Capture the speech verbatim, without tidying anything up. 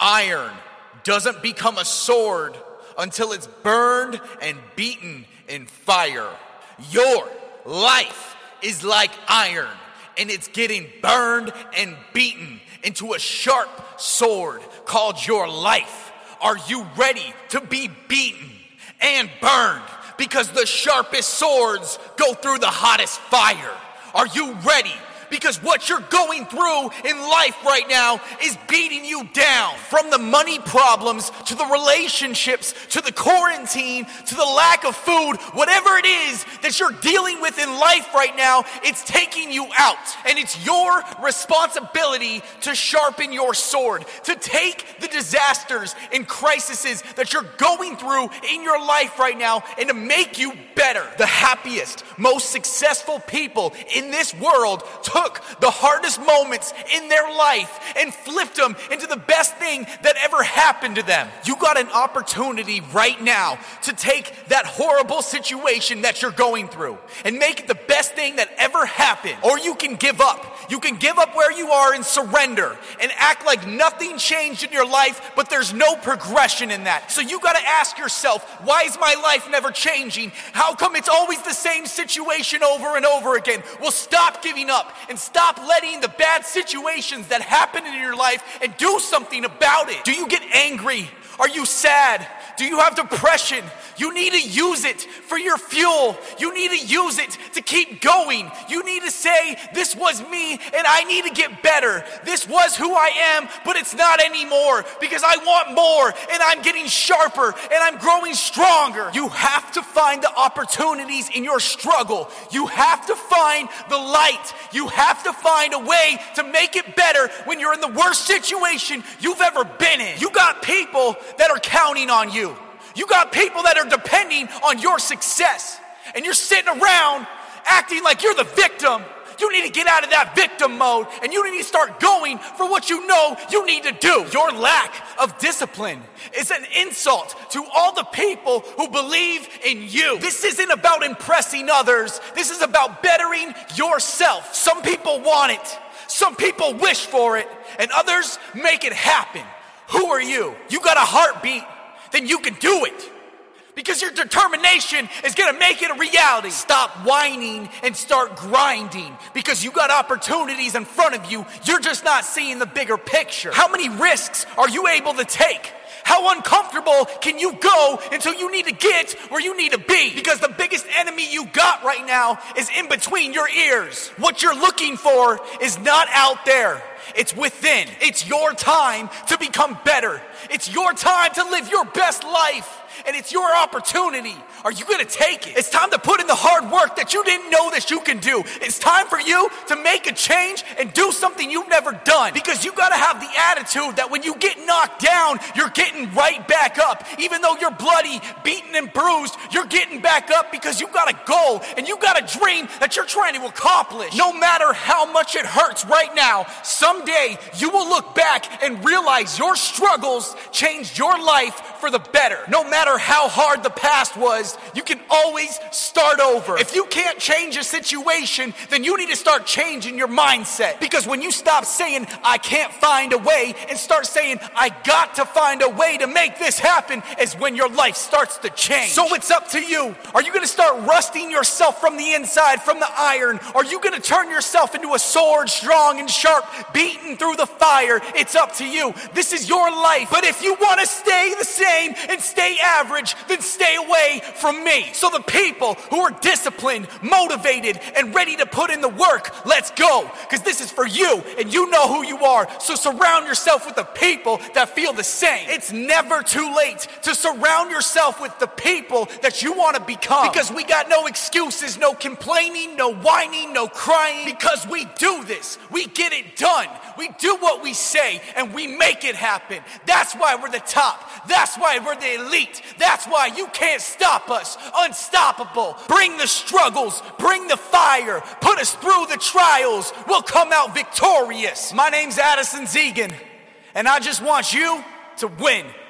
Iron doesn't become a sword until it's burned and beaten in fire. Your life is like iron, and it's getting burned and beaten into a sharp sword called your life. Are you ready to be beaten and burned? Because the sharpest swords go through the hottest fire. Are you ready? Because what you're going through in life right now is beating you down. From the money problems, to the relationships, to the quarantine, to the lack of food, whatever it is that you're dealing with in life right now, it's taking you out. And it's your responsibility to sharpen your sword, to take the disasters and crises that you're going through in your life right now and to make you better. The happiest, most successful people in this world took the hardest moments in their life and flipped them into the best thing that ever happened to them. You got an opportunity right now to take that horrible situation that you're going through and make it the best thing that ever happened. Or you can give up. You can give up where you are and surrender and act like nothing changed in your life, but there's no progression in that. So you got to ask yourself, why is my life never changing? How come it's always the same situation over and over again? Well, stop giving up and stop letting the bad situations that happen in your life and do something about it. Do you get angry? Are you sad? Do you have depression? You need to use it for your fuel. You need to use it to keep going. You need to say, this was me and I need to get better. This was who I am, but it's not anymore because I want more and I'm getting sharper and I'm growing stronger. You have to find the opportunities in your struggle. You have to find the light. You have to find a way to make it better when you're in the worst situation you've ever been in. You got people that are counting on you. You got people that are depending on your success, and you're sitting around acting like you're the victim. You need to get out of that victim mode, and you need to start going for what you know you need to do. Your lack of discipline is an insult to all the people who believe in you. This isn't about impressing others. This is about bettering yourself. Some people want it. Some people wish for it, and others make it happen. Who are you? You got a heartbeat. Then you can do it. Because your determination is going to make it a reality. Stop whining and start grinding. Because you got opportunities in front of you. You're just not seeing the bigger picture. How many risks are you able to take? How uncomfortable can you go until you need to get where you need to be? Because the biggest enemy you got right now is in between your ears. What you're looking for is not out there. It's within. It's your time to become better. It's your time to live your best life. And it's your opportunity. Are you going to take it? It's time to put in the hard work that you didn't know that you can do. It's time for you to make a change and do something you've never done. Because you got to have the attitude that when you get knocked down, you're getting right back up. Even though you're bloody, beaten, and bruised, you're getting back up because you got a goal and you got a dream that you're trying to accomplish. No matter how much it hurts right now, someday you will look back and realize your struggles changed your life for the better. No matter how hard the past was, you can always start over. If you can't change a situation, then you need to start changing your mindset. Because when you stop saying, I can't find a way, and start saying, I got to find a way to make this happen, is when your life starts to change. So it's up to you. Are you going to start rusting yourself from the inside, from the iron? Are you going to turn yourself into a sword, strong and sharp, beaten through the fire? It's up to you. This is your life. But if you want to stay the same and stay average, then stay away from me. So the people who are disciplined, motivated, and ready to put in the work, let's go. Because this is for you, and you know who you are. So surround yourself with the people that feel the same. It's never too late to surround yourself with the people that you want to become. Because we got no excuses, no complaining, no whining, no crying. Because we do this. We get it done. We do what we say, and we make it happen. That's why we're the top. That's why we're the elite. That's why you can't stop us. Unstoppable. Bring the struggles. Bring the fire. Put us through the trials. We'll come out victorious. My name's Addison Zegan, and I just want you to win.